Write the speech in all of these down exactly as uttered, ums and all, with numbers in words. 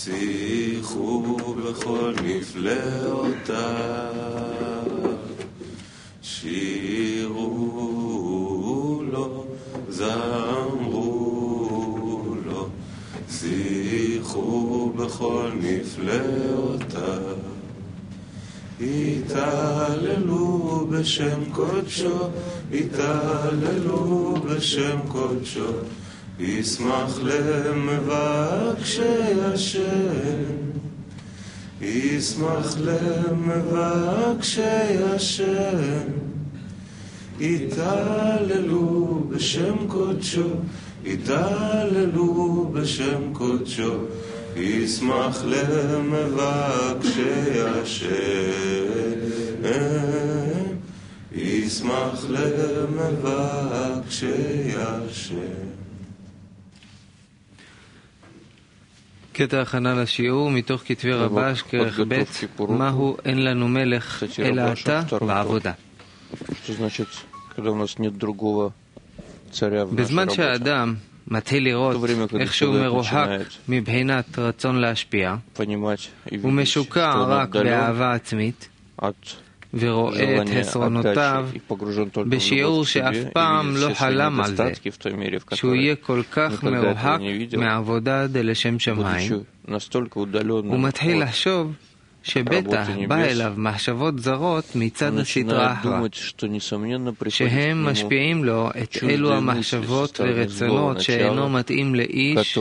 שיחו בכל נפלאותיו, שירו לו, זמרו לו, שיחו בכל נפלאותיו. התהללו בשם קודשו, התהללו בשם קודשו, ישמח למבקשי השם, ישמח למבקשי השם. התהללו בשם קודשו, התהללו בשם קודשו, ישמח למבקשי השם, ישמח למבקשי השם. קטע הכנה לשיעור מתוך כתבי רבש, כרך ב', מהו אין לנו מלך אלא אתה בעבודה. בזמן שהאדם מתחיל לראות איך שהוא מרוחק מבחינת רצון להשפיע, הוא משוקע רק באהבה עצמית, ורואה את חסרונותיו בשיעור שאף פעם לא חלם על זה, שהוא יהיה כל כך מרוחק מעבודה דלשם שמיים. הוא מתחיל לחשוב שבטח בא אליו מחשבות זרות מצד הסדרה אחרא, שהם משפיעים לו את אלו המחשבות ורצונות שאינו מתאים לאיש,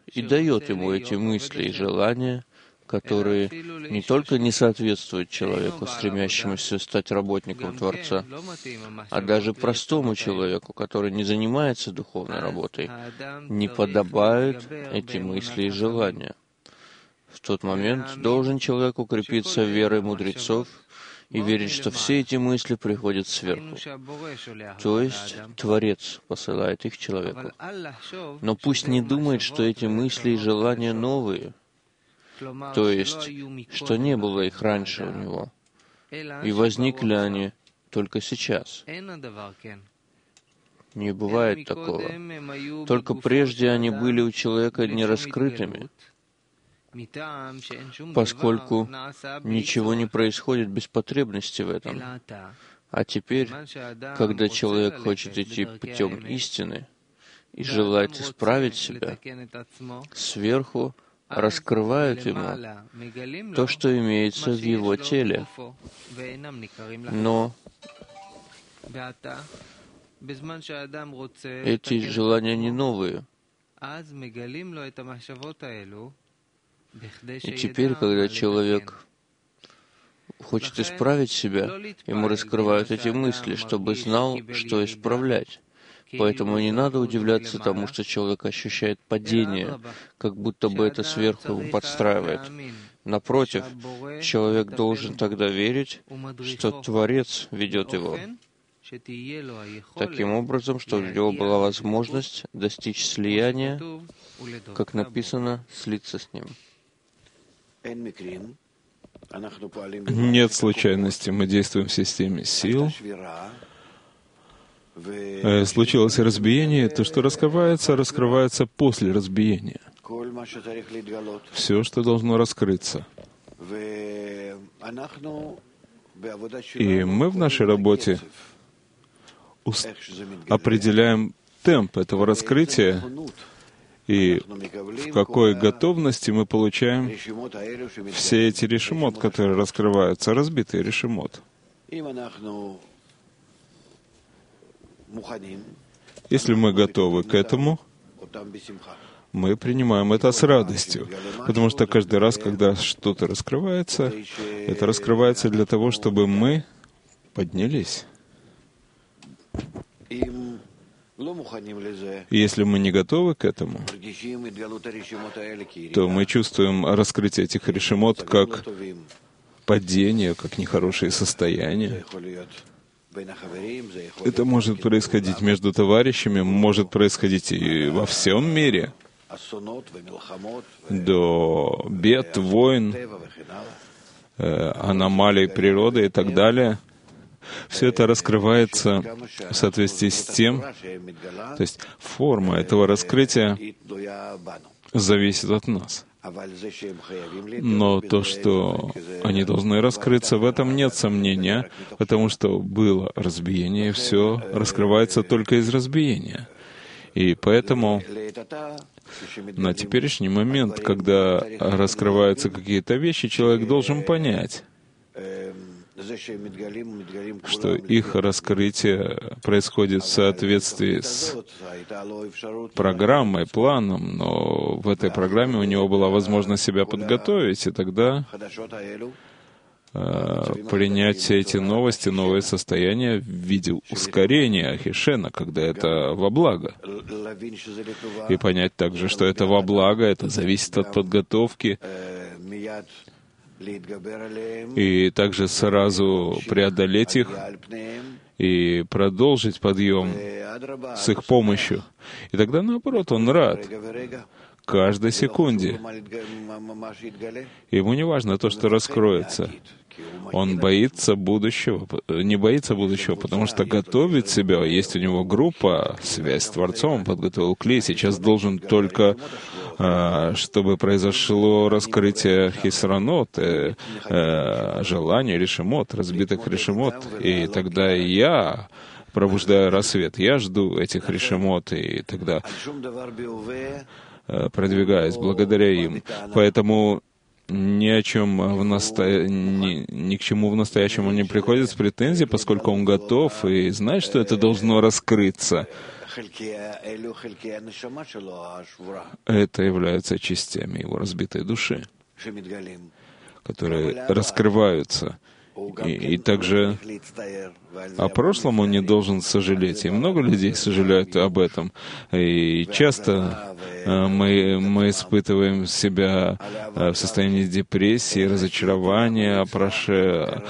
которые не только не соответствуют человеку, стремящемуся стать работником Творца, а даже простому человеку, который не занимается духовной работой, не подобают эти мысли и желания. В тот момент должен человек укрепиться верой мудрецов и верить, что все эти мысли приходят сверху, то есть Творец посылает их человеку. Но пусть не думает, что эти мысли и желания новые, то есть, что не было их раньше у него, и возникли они только сейчас. Не бывает такого. Только прежде они были у человека нераскрытыми, поскольку ничего не происходит без потребности в этом. А теперь, когда человек хочет идти путем истины и желает исправить себя, сверху раскрывают ему то, что имеется в его теле. Но эти желания не новые. И теперь, когда человек хочет исправить себя, ему раскрывают эти мысли, чтобы знал, что исправлять. Поэтому не надо удивляться тому, что человек ощущает падение, как будто бы это сверху ему подстраивает. Напротив, человек должен тогда верить, что Творец ведет его таким образом, что у него была возможность достичь слияния, как написано, слиться с ним. Нет случайности, мы действуем в системе сил. Случилось разбиение, то, что раскрывается, раскрывается после разбиения. Все, что должно раскрыться. И мы в нашей работе определяем темп этого раскрытия и в какой готовности мы получаем все эти решимот, которые раскрываются, разбитый решимот. Если мы готовы к этому, мы принимаем это с радостью, потому что каждый раз, когда что-то раскрывается, это раскрывается для того, чтобы мы поднялись. И если мы не готовы к этому, то мы чувствуем раскрытие этих решимот как падение, как нехорошие состояния. Это может происходить между товарищами, может происходить и во всем мире, до бед, войн, э, аномалий природы и так далее. Все это раскрывается в соответствии с тем, то есть форма этого раскрытия зависит от нас. Но то, что они должны раскрыться, в этом нет сомнения, потому что было разбиение, все раскрывается только из разбиения. И поэтому на теперешний момент, когда раскрываются какие-то вещи, человек должен понять, что их раскрытие происходит в соответствии с программой, планом, но в этой программе у него была возможность себя подготовить, и тогда э, принять все эти новости, новые состояния в виде ускорения Ахишена, когда это во благо. И понять также, что это во благо, это зависит от подготовки, и также сразу преодолеть их и продолжить подъем с их помощью. И тогда, наоборот, он рад каждой секунде. Ему не важно то, что раскроется. Он боится будущего, не боится будущего, потому что готовит себя. Есть у него группа, связь с Творцом, он подготовил клей. Сейчас должен только, чтобы произошло раскрытие хисранот, э, э, желаний, решемот, разбитых решемот. И тогда я пробуждаю рассвет. Я жду этих решемот, и тогда э, продвигаюсь благодаря им. Поэтому ни о чем в насто... ни, ни к чему в настоящем он не приходит с претензией, поскольку он готов и знает, что это должно раскрыться. Это являются частями его разбитой души, которые раскрываются. И, и также о прошлом он не должен сожалеть. И много людей сожалеют об этом. И часто мы, мы испытываем себя в состоянии депрессии, разочарования, проше,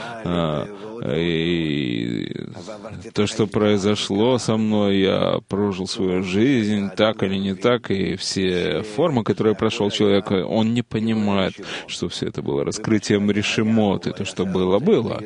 и то, что произошло со мной, я прожил свою жизнь, так или не так, и все формы, которые прошел человек, он не понимает, что все это было раскрытием решемот, и то, что было, было.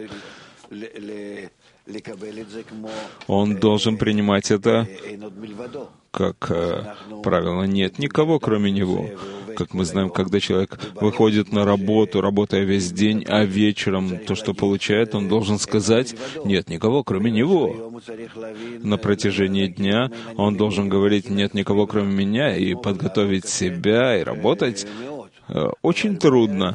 Он должен принимать это как э, правило. Нет никого, кроме него. Как мы знаем, когда человек выходит на работу, работая весь день, а вечером то, что получает, он должен сказать: нет никого, кроме него. На протяжении дня он должен говорить: нет никого, кроме меня, и подготовить себя, и работать э, очень трудно.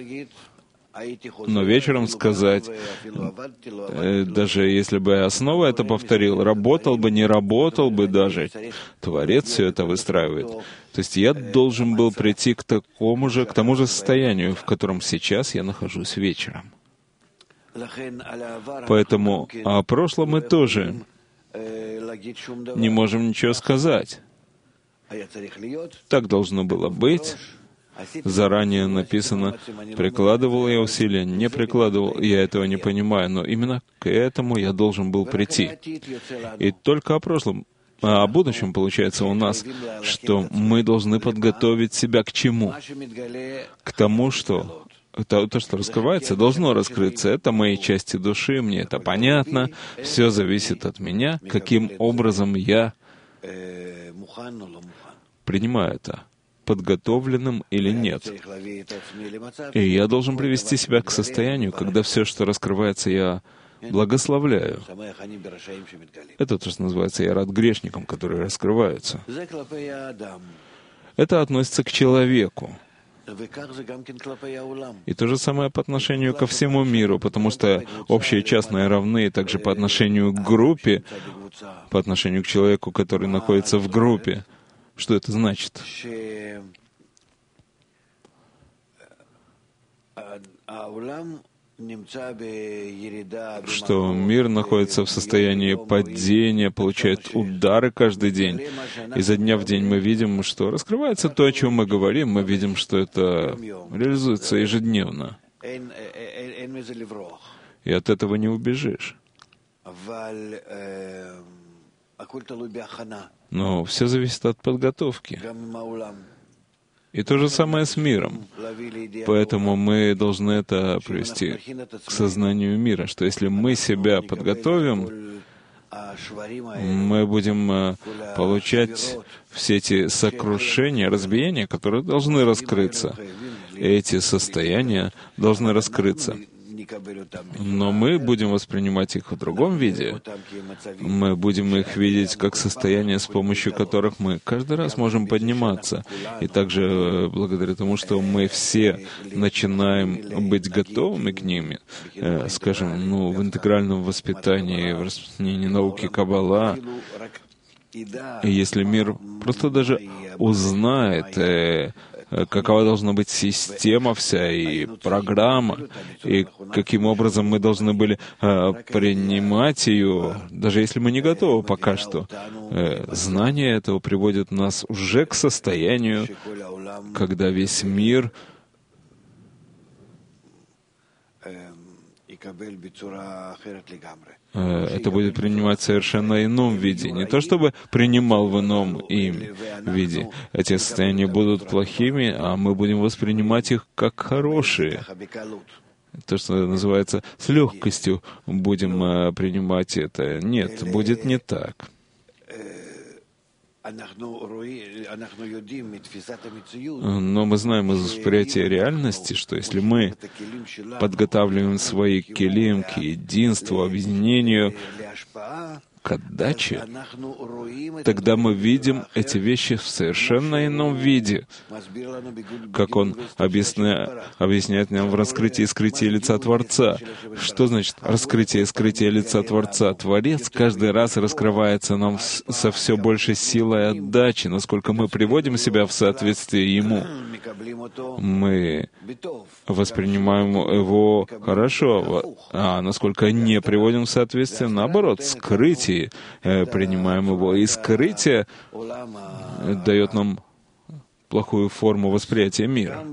Но вечером сказать, э, даже если бы я снова это повторил, работал бы, не работал бы даже, Творец все это выстраивает. То есть я должен был прийти к такому же, к тому же состоянию, в котором сейчас я нахожусь вечером. Поэтому о прошлом мы тоже не можем ничего сказать. Так должно было быть. Заранее написано, прикладывал я усилия, не прикладывал, я этого не понимаю, но именно к этому я должен был прийти. И только о прошлом, а о будущем получается у нас, что мы должны подготовить себя к чему? К тому, что то, то, что раскрывается, должно раскрыться. Это мои части души, мне это понятно, все зависит от меня, каким образом я принимаю это, подготовленным или нет. И я должен привести себя к состоянию, когда все, что раскрывается, я благословляю. Это то, что называется «я рад грешникам», которые раскрываются. Это относится к человеку. И то же самое по отношению ко всему миру, потому что общее и частное равны, и также по отношению к группе, по отношению к человеку, который находится в группе. Что это значит? Что мир находится в состоянии падения, получает удары каждый день. Изо дня в день мы видим, что раскрывается то, о чем мы говорим, мы видим, что это реализуется ежедневно. И от этого не убежишь. Но все зависит от подготовки. И то же самое с миром. Поэтому мы должны это привести к сознанию мира, что если мы себя подготовим, мы будем получать все эти сокрушения, разбиения, которые должны раскрыться. Эти состояния должны раскрыться. Но мы будем воспринимать их в другом виде. Мы будем их видеть как состояния, с помощью которых мы каждый раз можем подниматься. И также благодаря тому, что мы все начинаем быть готовыми к ним, э, скажем, ну, в интегральном воспитании, в распространении науки Каббала, и если мир просто даже узнает, э, какова должна быть система вся и программа, и каким образом мы должны были э, принимать ее, даже если мы не готовы пока что. Э, знание этого приводит нас уже к состоянию, когда весь мир это будет принимать совершенно ином виде. Не то чтобы принимал в ином им виде. Эти состояния будут плохими, а мы будем воспринимать их как хорошие. То, что называется, с легкостью будем uh, принимать это. Нет, будет не так. Но мы знаем из восприятия реальности, что если мы подготавливаем свои келим к единству, объединению, к отдаче, тогда мы видим эти вещи в совершенно ином виде, как он объясня... объясняет нам в раскрытии и скрытии лица Творца. Что значит раскрытие и скрытие лица Творца? Творец каждый раз раскрывается нам со все большей силой отдачи, насколько мы приводим себя в соответствие Ему. Мы воспринимаем Его хорошо, а насколько не приводим в соответствие, наоборот, скрытие, принимаем Его. И скрытие дает нам плохую форму восприятия мира.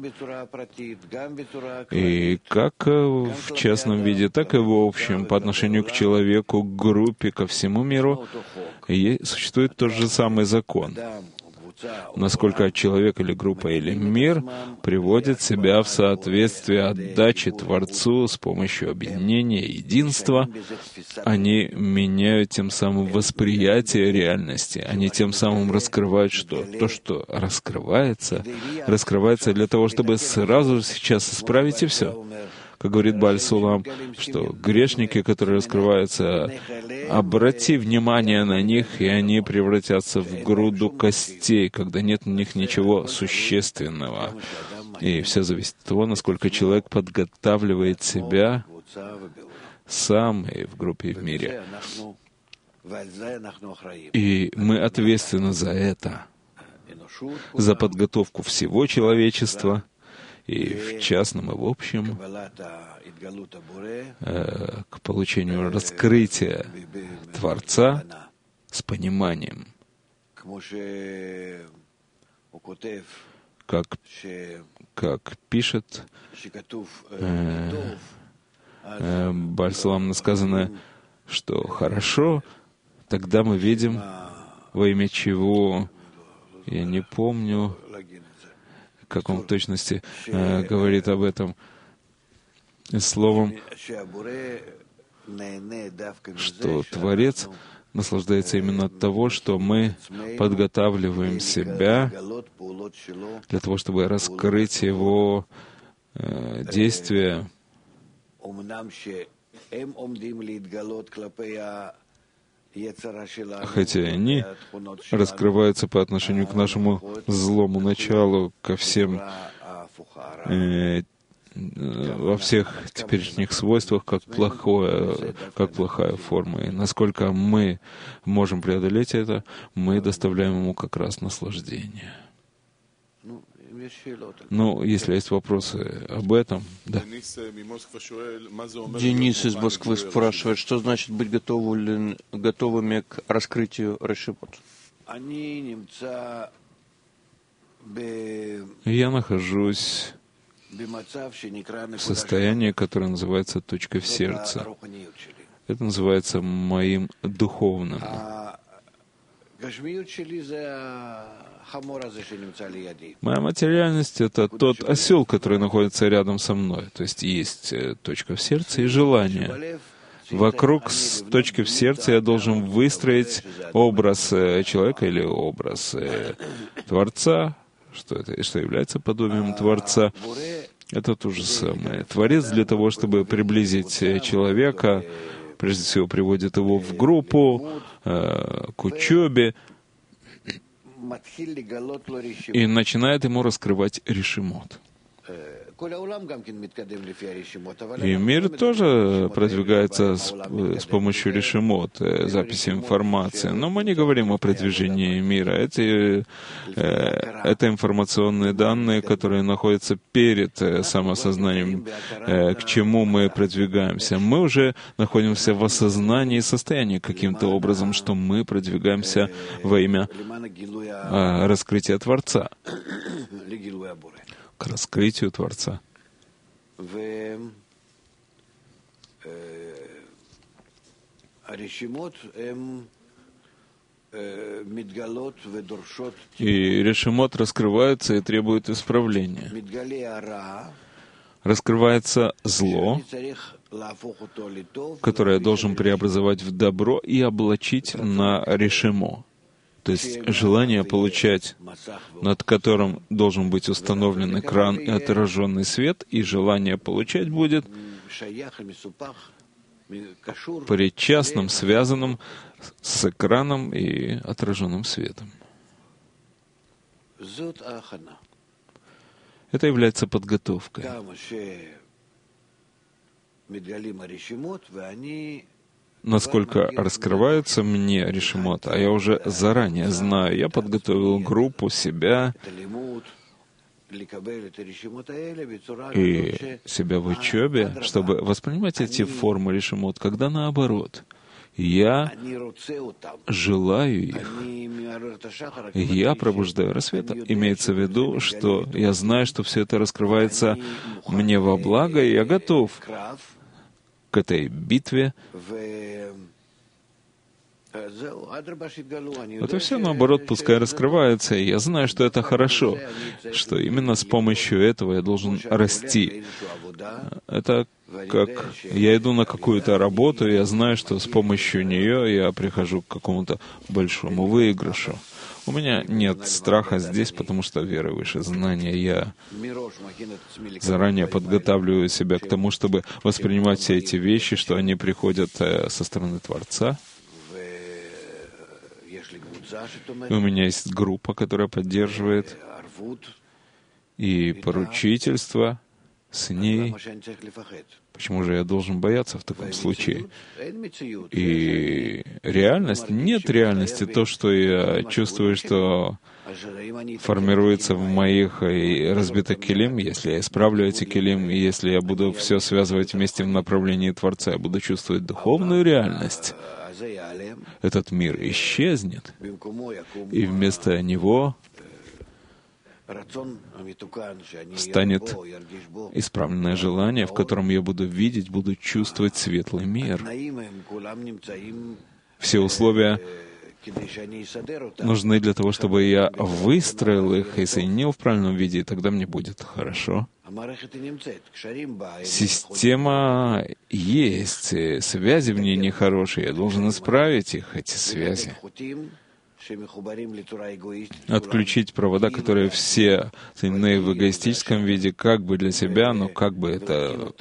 И как в частном виде, так и в общем, по отношению к человеку, к группе, ко всему миру, существует тот же самый закон. Насколько человек или группа или мир приводит себя в соответствие отдачи Творцу с помощью объединения, единства, они меняют тем самым восприятие реальности. Они тем самым раскрывают что? То, что раскрывается, раскрывается для того, чтобы сразу сейчас исправить и все. Как говорит Бааль Сулам, что грешники, которые раскрываются, обрати внимание на них, и они превратятся в груду костей, когда нет в них ничего существенного. И все зависит от того, насколько человек подготавливает себя сам и в группе, и в мире. И мы ответственны за это, за подготовку всего человечества, и в частном, и в общем, э, к получению раскрытия Творца с пониманием. Как, как пишет э, э, Бааль Сулам, сказано, что хорошо, тогда мы видим, во имя чего, я не помню, как он в точности э, говорит об этом словом, что Творец наслаждается именно от того, что мы подготавливаем себя для того, чтобы раскрыть Его э, действия, хотя они раскрываются по отношению к нашему злому началу, ко всем, э, во всех теперешних свойствах, как, плохое, как плохая форма. И насколько мы можем преодолеть это, мы доставляем ему как раз наслаждение. Ну, если есть вопросы об этом, да. Денис из Москвы спрашивает, что значит быть готовы, готовыми к раскрытию решибот? Я нахожусь в состоянии, которое называется точкой в сердце. Это называется моим духовным. Моя материальность — это тот осел, который находится рядом со мной. То есть есть точка в сердце и желание. Вокруг с точки в сердце я должен выстроить образ человека или образ Творца, что это, что является подобием Творца. Это то же самое. Творец для того, чтобы приблизить человека, прежде всего приводит его в группу, э, к учебе, и начинает ему раскрывать решимот. И мир тоже продвигается с, с помощью решимот, записи информации. Но мы не говорим о продвижении мира. Эти, э, это информационные данные, которые находятся перед самосознанием, э, к чему мы продвигаемся. Мы уже находимся в осознании состояния каким-то образом, что мы продвигаемся во имя э, раскрытия Творца, к раскрытию Творца. И решимот раскрывается и требует исправления. Раскрывается зло, которое я должен преобразовать в добро и облачить на решимо. То есть желание получать, над которым должен быть установлен экран и отраженный свет, и желание получать будет причастным, связанным с экраном и отраженным светом. Это является подготовкой. Насколько раскрывается мне решимот, а я уже заранее знаю, я подготовил группу, себя и себя в учебе, чтобы воспринимать эти формы решимот, когда наоборот, я желаю их, я пробуждаю рассвет. Имеется в виду, что я знаю, что все это раскрывается мне во благо, и я готов к этой битве. Это все, наоборот, пускай раскрывается, и я знаю, что это хорошо, что именно с помощью этого я должен расти. Это как я иду на какую-то работу, и я знаю, что с помощью нее я прихожу к какому-то большому выигрышу. У меня нет страха здесь, потому что вера выше знания. Я заранее подготавливаю себя к тому, чтобы воспринимать все эти вещи, что они приходят со стороны Творца. И у меня есть группа, которая поддерживает, и поручительство с ней. Почему же я должен бояться в таком случае? И реальность, нет реальности, то, что я чувствую, что формируется в моих разбитых келим, если я исправлю эти келим, и если я буду все связывать вместе в направлении Творца, я буду чувствовать духовную реальность. Этот мир исчезнет, и вместо него станет исправленное желание, в котором я буду видеть, буду чувствовать светлый мир. Все условия нужны для того, чтобы я выстроил их и соединил в правильном виде, и тогда мне будет хорошо. Система есть, связи в ней нехорошие, я должен исправить их, эти связи. Отключить провода, которые все соединены в эгоистическом виде, как бы для себя, но как бы это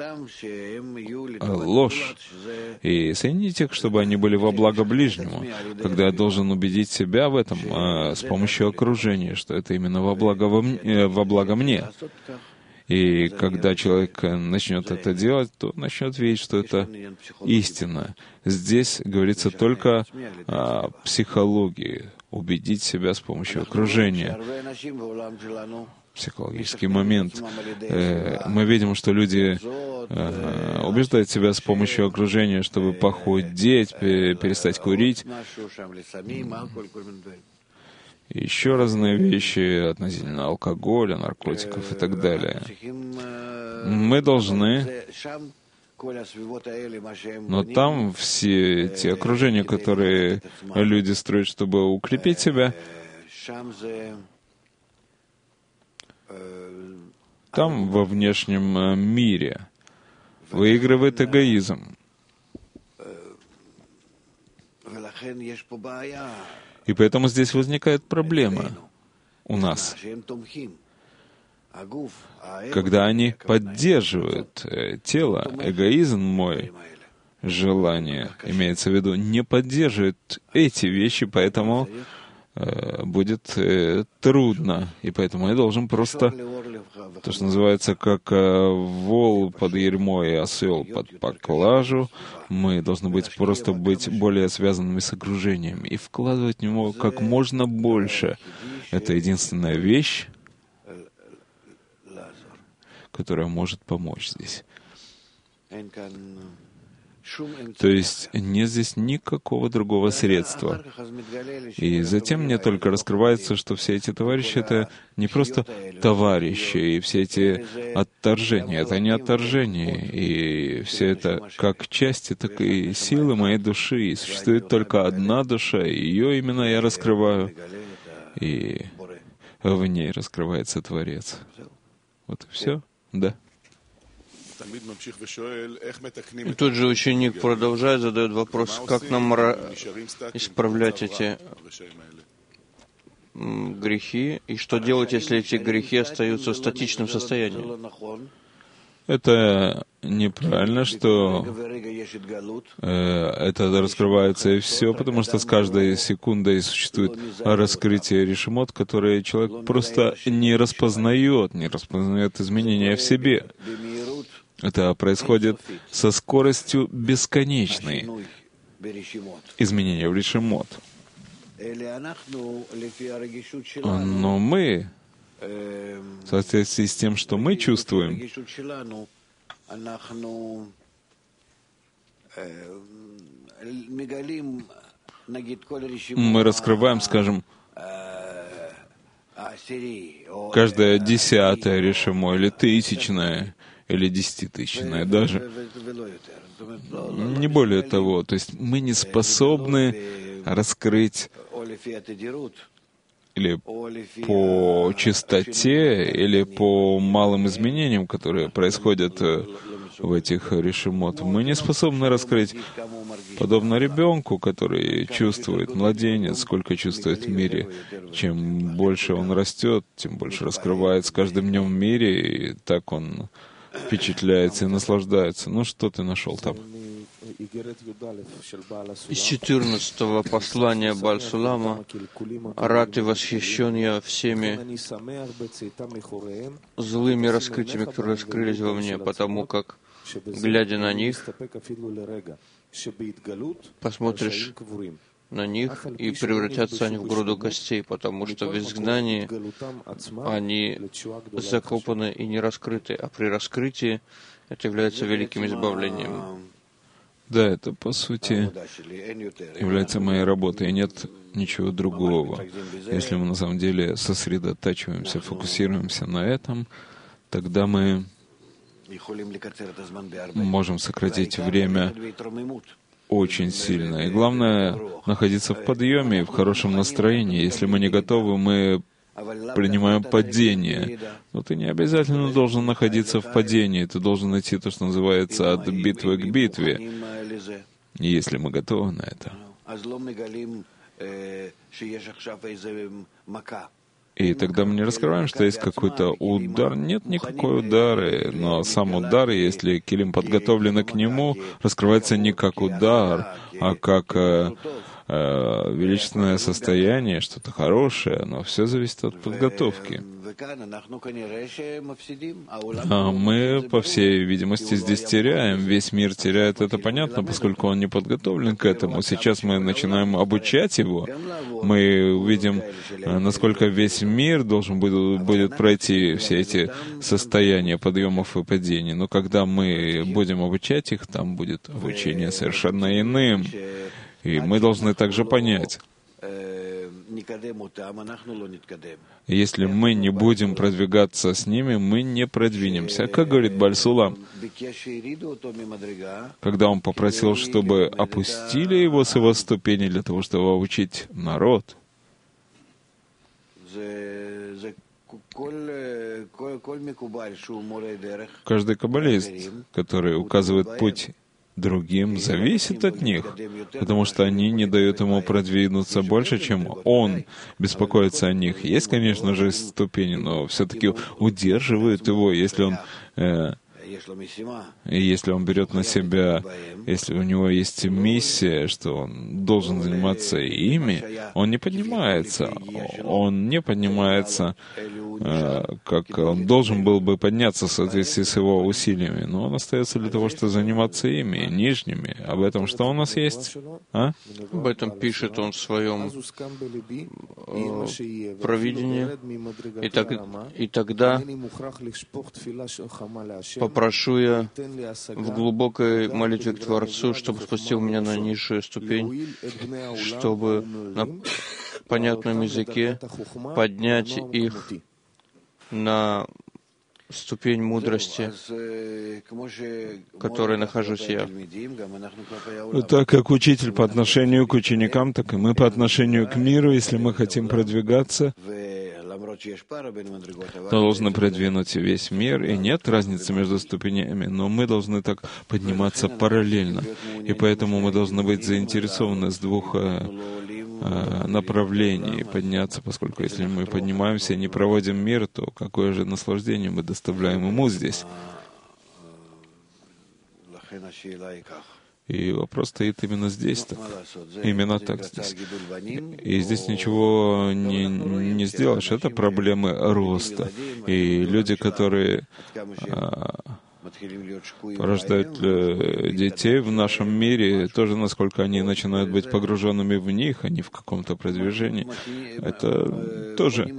ложь. И соединить их, чтобы они были во благо ближнему. Когда я должен убедить себя в этом а, с помощью окружения, что это именно во благо, во, мне, во благо мне. И когда человек начнет это делать, то начнет видеть, что это истина. Здесь говорится только о психологии, убедить себя с помощью окружения. Психологический момент. Мы видим, что люди убеждают себя с помощью окружения, чтобы похудеть, перестать курить. И еще разные вещи относительно алкоголя, наркотиков и так далее. Мы должны, но там все эти окружения, которые люди строят, чтобы укрепить себя, там во внешнем мире выигрывает эгоизм. И поэтому здесь возникает проблема у нас, когда они поддерживают тело, эгоизм мой, желание, имеется в виду, не поддерживает эти вещи, поэтому э, будет э, трудно. И поэтому я должен просто, то, что называется, как э, вол под ярмо и осел под поклажу, мы должны быть просто быть более связанными с окружением и вкладывать в него как можно больше. Это единственная вещь, которая может помочь здесь. То есть нет здесь никакого другого средства. И затем мне только раскрывается, что все эти товарищи — это не просто товарищи, и все эти отторжения — это не отторжение, и все это как части, так и силы моей души. И существует только одна душа, и ее именно я раскрываю, и в ней раскрывается Творец. Вот и все. Да. И тут же ученик продолжает, задает вопрос, как нам исправлять эти грехи, и что делать, если эти грехи остаются в статичном состоянии? Это неправильно, что э, это раскрывается и все, потому что с каждой секундой существует раскрытие решимот, которое человек просто не распознает, не распознает изменения в себе. Это происходит со скоростью бесконечной. Изменения в решимот. Но мы, в соответствии с тем, что мы чувствуем, мы раскрываем, скажем, каждое десятое решимо, или тысячное, или десятитысячное даже. Не более того. То есть мы не способны раскрыть или по частоте, или по малым изменениям, которые происходят в этих решимот. Мы не способны раскрыть, подобно ребенку, который чувствует, младенец, сколько чувствует в мире. Чем больше он растет, тем больше раскрывает с каждым днем в мире, и так он впечатляется и наслаждается. Ну, что ты нашел там? Из четырнадцатого послания Бааль Сулама: «Рад и восхищен я всеми злыми раскрытиями, которые раскрылись во мне, потому как, глядя на них, посмотришь на них, и превратятся они в груду костей, потому что в изгнании они закопаны и не раскрыты, а при раскрытии это является великим избавлением». Да, это, по сути, является моей работой, и нет ничего другого. Если мы на самом деле сосредотачиваемся, фокусируемся на этом, тогда мы можем сократить время очень сильно. И главное — находиться в подъеме и в хорошем настроении. Если мы не готовы, мы принимаем падение. Но ты не обязательно должен находиться в падении. Ты должен найти то, что называется от битвы к битве. И если мы готовы на это. И тогда мы не раскрываем, что есть какой-то удар. Нет никакой удара, но сам удар, если килим подготовлен к нему, раскрывается не как удар, а как э, э, величественное состояние, что-то хорошее, но все зависит от подготовки. А мы, по всей видимости, здесь теряем. Весь мир теряет, это понятно, поскольку он не подготовлен к этому. Сейчас мы начинаем обучать его. Мы увидим, насколько весь мир должен будет, будет пройти все эти состояния подъемов и падений. Но когда мы будем обучать их, там будет обучение совершенно иным. И мы должны также понять, если мы не будем продвигаться с ними, мы не продвинемся. Как говорит Бааль Сулам, когда он попросил, чтобы опустили его с его ступени для того, чтобы обучить народ, каждый каббалист, который указывает путь другим зависит от них, потому что они не дают ему продвинуться больше, чем он беспокоится о них. Есть, конечно же, ступени, но все-таки удерживают его, если он э, и если он берет на себя, если у него есть миссия, что он должен заниматься ими, он не поднимается. Он не поднимается, э, как он должен был бы подняться в соответствии с его усилиями, но он остается для того, чтобы заниматься ими, нижними. Об этом что у нас есть? А? Об этом пишет он в своем э, провидении. И, так, и тогда попрошу я в глубокой молитве к Творцу, чтобы спустил меня на низшую ступень, чтобы на понятном языке поднять их на ступень мудрости, в которой нахожусь я. Так как учитель по отношению к ученикам, так и мы по отношению к миру, если мы хотим продвигаться, то должны продвинуть весь мир, и нет разницы между ступенями, но мы должны так подниматься параллельно, и поэтому мы должны быть заинтересованы с двух э, э, направлений подняться, поскольку если мы поднимаемся и не проводим мир, то какое же наслаждение мы доставляем ему здесь? И вопрос стоит именно здесь, так. Именно так здесь. И здесь ничего не, не сделаешь. Это проблемы роста. И люди, которые а, порождают детей в нашем мире, тоже насколько они начинают быть погруженными в них, а не в каком-то продвижении, это тоже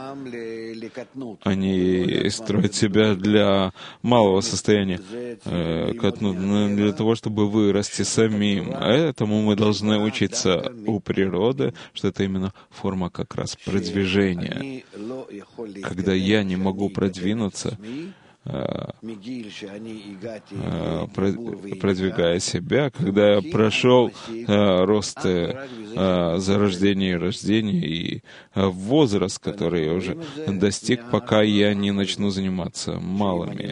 они строят себя для малого состояния, для того, чтобы вырасти самим. А этому мы должны учиться у природы, что это именно форма как раз продвижения. Когда я не могу продвинуться, продвигая себя, когда я прошел рост зарождения и рождения и возраст, который я уже достиг, пока я не начну заниматься малыми.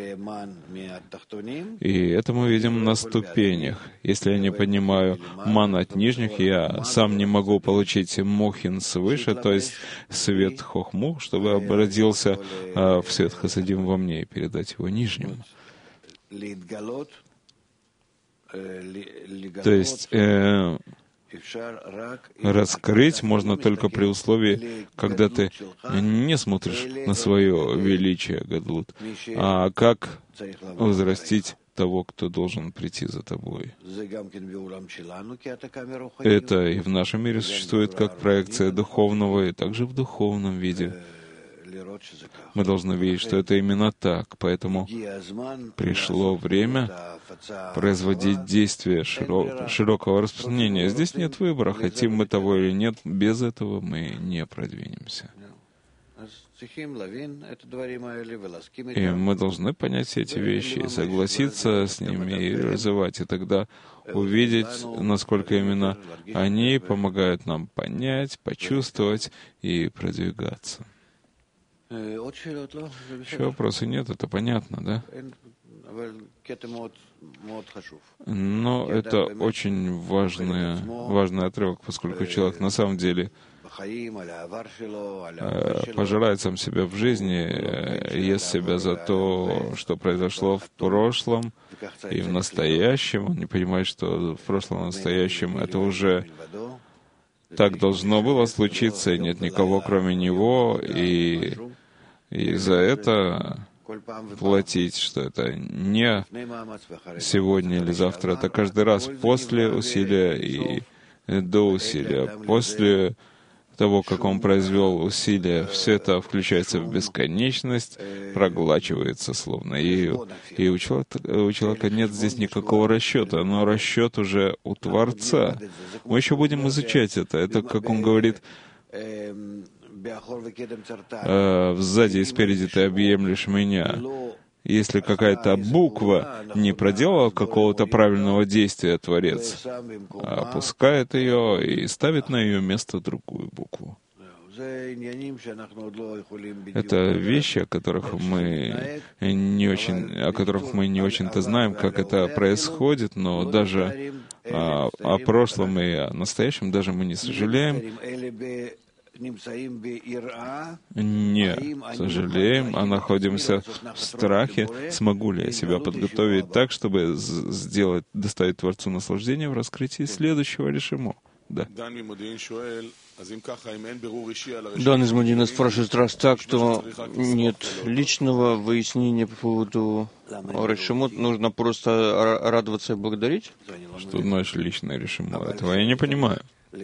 И это мы видим на ступенях. Если я не поднимаю ман от нижних, я сам не могу получить мохин свыше, то есть свет хохму, чтобы обратился в свет хасадим во мне и передать его нижним. То есть э, раскрыть можно только при условии, когда ты не смотришь на свое величие, Гадлут, а как возрастить того, кто должен прийти за тобой. Это и в нашем мире существует как проекция духовного, и также в духовном виде. Мы должны видеть, что это именно так. Поэтому пришло время производить действия широ- широкого распространения. Здесь нет выбора, хотим мы того или нет. Без этого мы не продвинемся. И мы должны понять все эти вещи, и согласиться с ними, и реализовать, и тогда увидеть, насколько именно они помогают нам понять, почувствовать и продвигаться. Еще вопросы нет, это понятно, да? Но это очень важный, важный отрывок, поскольку человек на самом деле пожирает сам себя в жизни, ест себя за то, что произошло в прошлом и в настоящем. Он не понимает, что в прошлом и в настоящем это уже так должно было случиться, и нет никого, кроме него, и, и за это платить, что это не сегодня или завтра, это каждый раз после усилия и до усилия, после того, как он произвел усилия, все это включается в бесконечность, проглачивается словно ею. И у человека, у человека нет здесь никакого расчета, но расчет уже у Творца. Мы еще будем изучать это. Это, как он говорит, э, сзади и спереди ты объемлешь меня. Если какая-то буква не проделала какого-то правильного действия, Творец опускает ее и ставит на ее место другую букву. Это вещи, о которых мы не очень, о которых мы не очень-то знаем, как это происходит, но даже о, о прошлом и о настоящем даже мы не сожалеем. Не сожалеем, а находимся в страхе. Смогу ли я себя подготовить так, чтобы сделать, доставить Творцу наслаждение в раскрытии следующего решимо? Да. Дан из Мадина спрашивает, раз так, то нет личного выяснения по поводу решимот, нужно просто радоваться и благодарить? Что значит личное решимо? Этого я не понимаю.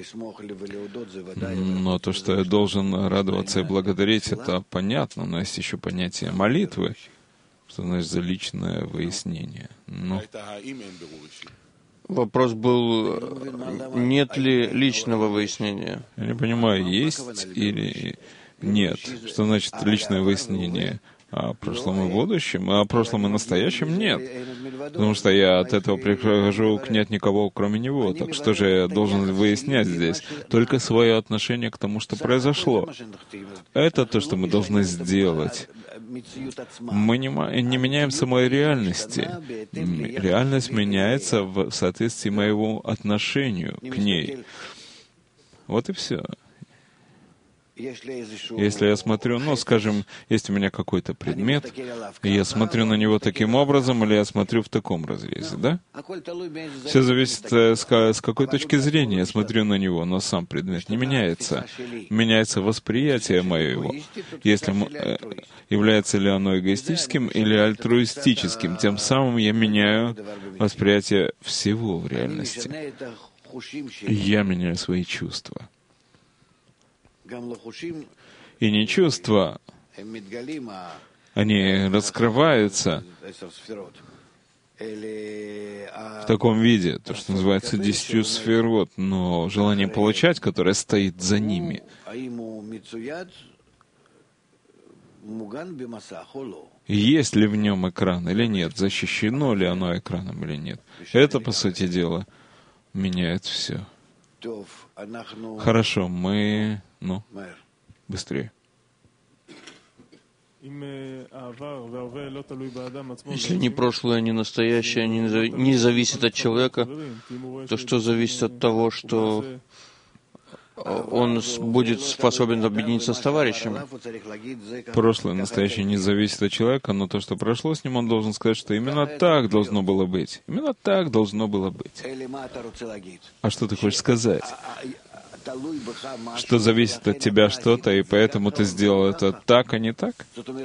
Но то, что я должен радоваться и благодарить, это понятно, но есть еще понятие молитвы, что значит за личное выяснение. Ну. Вопрос был, нет ли личного выяснения? Я не понимаю, есть или нет. Что значит личное выяснение? О прошлом и будущем, а о прошлом и настоящем нет. Потому что я от этого прихожу к нет никого, кроме него. Так что же я должен выяснять здесь? Только свое отношение к тому, что произошло. Это то, что мы должны сделать. Мы не, не меняем самой реальности. Реальность меняется в соответствии моему отношению к ней. Вот и все. Если я смотрю, ну, скажем, есть у меня какой-то предмет, и я смотрю на него таким образом, или я смотрю в таком разрезе, да? Все зависит, с какой точки зрения я смотрю на него, но сам предмет не меняется. Меняется восприятие моего. Если является ли оно эгоистическим или альтруистическим, тем самым я меняю восприятие всего в реальности. Я меняю свои чувства. И не чувства, они раскрываются в таком виде, то, что называется десятью сферот, но желание получать, которое стоит за ними, есть ли в нем экран или нет, защищено ли оно экраном или нет. Это, по сути дела, меняет все. Хорошо, мы... Ну, быстрее. Если ни прошлое, ни настоящее не зависит от человека, то что зависит от того, что он будет способен объединиться с товарищами? Прошлое, настоящее не зависит от человека, но то, что прошло с ним, он должен сказать, что именно так должно было быть. Именно так должно было быть. А что ты хочешь сказать? Что зависит от тебя что-то, и поэтому ты сделал это так, а не так?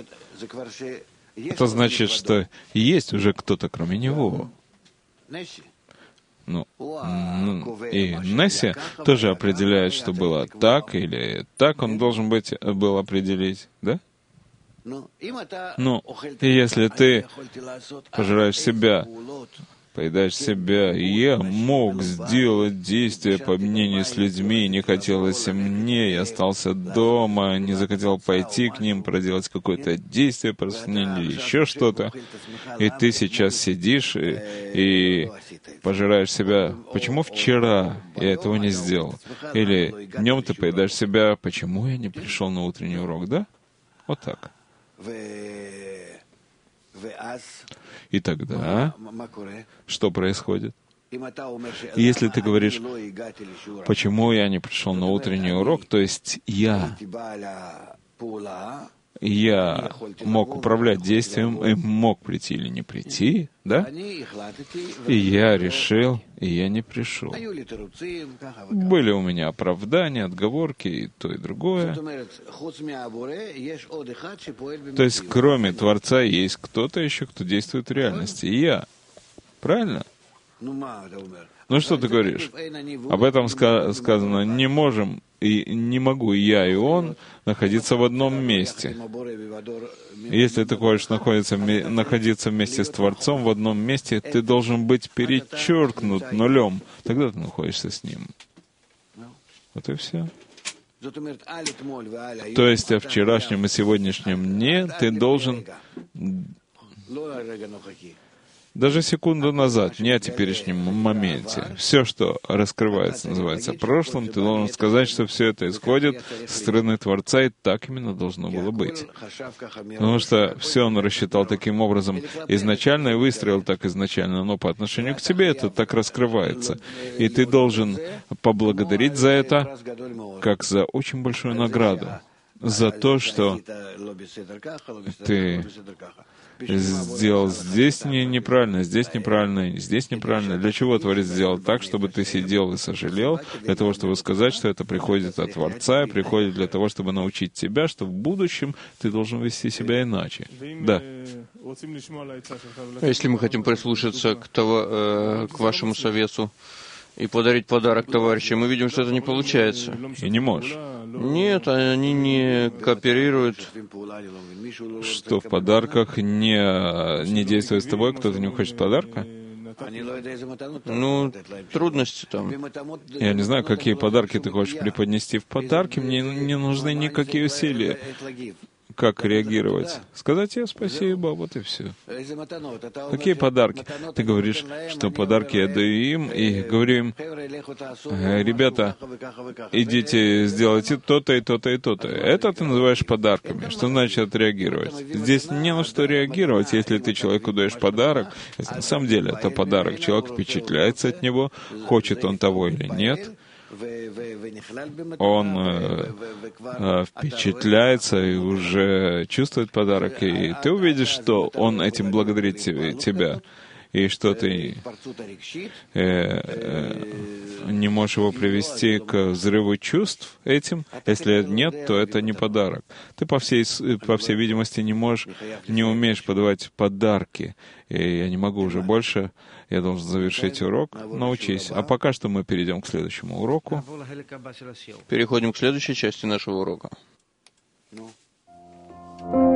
Это значит, что есть уже кто-то, кроме него. Ну, и Несси тоже определяет, что было так или так, он должен быть, был определить, да? Ну, и если ты пожираешь себя, поедаешь себя, и я мог сделать действия по мнению с людьми, не хотелось мне, я остался дома, не захотел пойти к ним, проделать какое-то действие по сравнению или еще что-то, и ты сейчас сидишь и, и пожираешь себя. Почему вчера я этого не сделал? Или днем ты поедаешь себя, почему я не пришел на утренний урок, да? Вот так. И тогда что происходит? Если ты говоришь, почему я не пришел на утренний урок, то есть я, я мог управлять действием и мог прийти или не прийти, да? И я решил, и я не пришел. Были у меня оправдания, отговорки, и то, и другое. То есть, кроме Творца, есть кто-то еще, кто действует в реальности. И я. Правильно? Ну что ты говоришь? Об этом ска- сказано, не можем, и не могу и я, и он находиться в одном месте. Если ты хочешь находиться, находиться вместе с Творцом в одном месте, ты должен быть перечеркнут нулем. Тогда ты находишься с Ним. Вот и все. То есть о вчерашнем и сегодняшнем дне ты должен Даже секунду назад, не о теперешнем моменте. Все, что раскрывается, называется прошлым, ты должен сказать, что все это исходит со стороны Творца, и так именно должно было быть. Потому что все он рассчитал таким образом изначально и выстроил так изначально, но по отношению к тебе это так раскрывается. И ты должен поблагодарить за это, как за очень большую награду, за то, что ты сделал здесь не, неправильно, здесь неправильно, здесь неправильно. Для чего Творец сделал так, чтобы ты сидел и сожалел? Для того, чтобы сказать, что это приходит от Творца, и приходит для того, чтобы научить тебя, что в будущем ты должен вести себя иначе. Да. Если мы хотим прислушаться к, того, э, к вашему совету и подарить подарок товарищам, мы видим, что это не получается. И не можешь. Нет, они не кооперируют. Что в подарках не, не действует с тобой? Кто-то не хочет подарка? Ну, трудности там. Я не знаю, какие подарки ты хочешь преподнести в подарки. Мне не нужны никакие усилия. Как реагировать? Сказать ей спасибо, вот и все. Какие подарки? Ты говоришь, что подарки я даю им, и говорю им: ребята, идите, сделайте то-то и то-то и то-то. Это ты называешь подарками. Что значит отреагировать? Здесь не на что реагировать, если ты человеку даешь подарок. Если на самом деле это подарок, человек впечатляется от него, хочет он того или нет. Он э, э, впечатляется и уже чувствует подарок, и ты увидишь, что он этим благодарит тебя, и что ты э, э, не можешь его привести к взрыву чувств этим. Если нет, то это не подарок. Ты, по всей, по всей видимости, не можешь, не умеешь подавать подарки, и я не могу уже больше. Я должен завершить урок. Научись. А пока что мы перейдем к следующему уроку. Переходим к следующей части нашего урока.